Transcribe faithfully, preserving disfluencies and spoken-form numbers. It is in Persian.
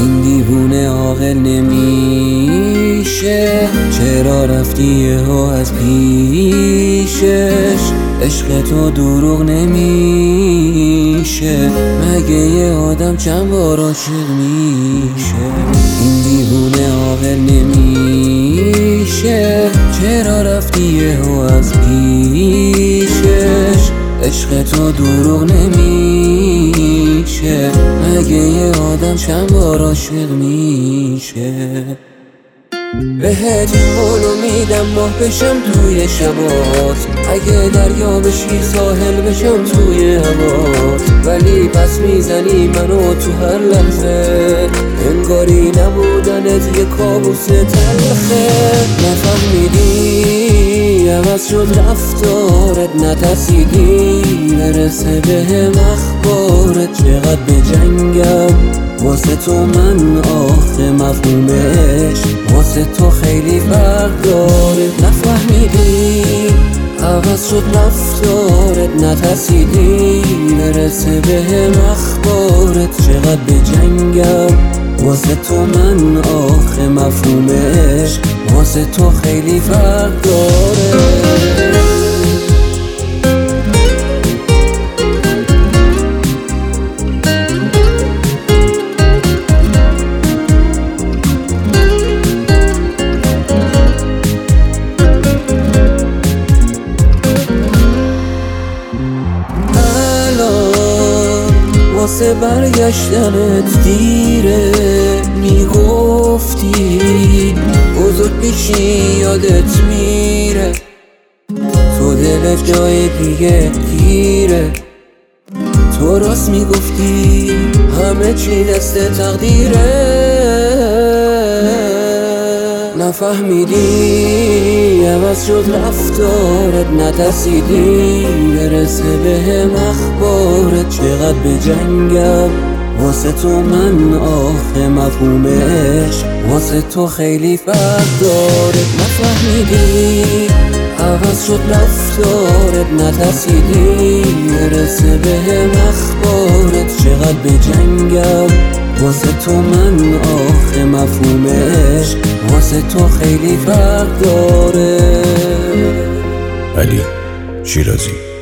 این دیوونه عاقل نمیشه، چرا رفتی یهو از پیشش؟ عشق تو دروغ نمیشه، مگه یه آدم چند بار عاشق میشه؟ این دیوونه عاقل نمیشه، چرا رفتی یهو از پیشش؟ عشق تو دروغ نمیشه، مگه یه آدم چند بار عاشق میشه؟ بهت قولو میدم ماه بشم توی شبات، اگه دریا بشی ساحل بشم توی هوات، ولی پس میزنی منو تو هر لحظه، انگاری نبودنت یه کابوس تلخه. نفهمیدی عوض شد رفتارت، نترسیدی برسه بهم اخبارت، چقدر بجنگم واسه تو من آخه مفهومش واسه تو خیلی فرق داره. نفهمیدی عوض شد رفتارت، نترسیدی برسه بهم اخبارت، چقدر بجنگم واسه تو من آخه مفهومش واسه تو خیلی فرق داره. واسه برگشتنت دیره، میگفتی بزرگ میشی یادت میره، تو دلت جای دیگه گیره، تو راست میگفتی همه چی دست تقدیره. نفهمیدی عوض شد رفتارت، نترسیدی برسه بهم اخبارت، چقدر بجنگم واسه تو من آخه مفهومش واسه تو خیلی فرق داره. نفهمیدی عوض شد رفتارت، نترسیدی برسه بهم اخبارت، چقدر بجنگم واسه تو من آخه مفهومش واسه تو خیلی فرق داره. علی شیرازی.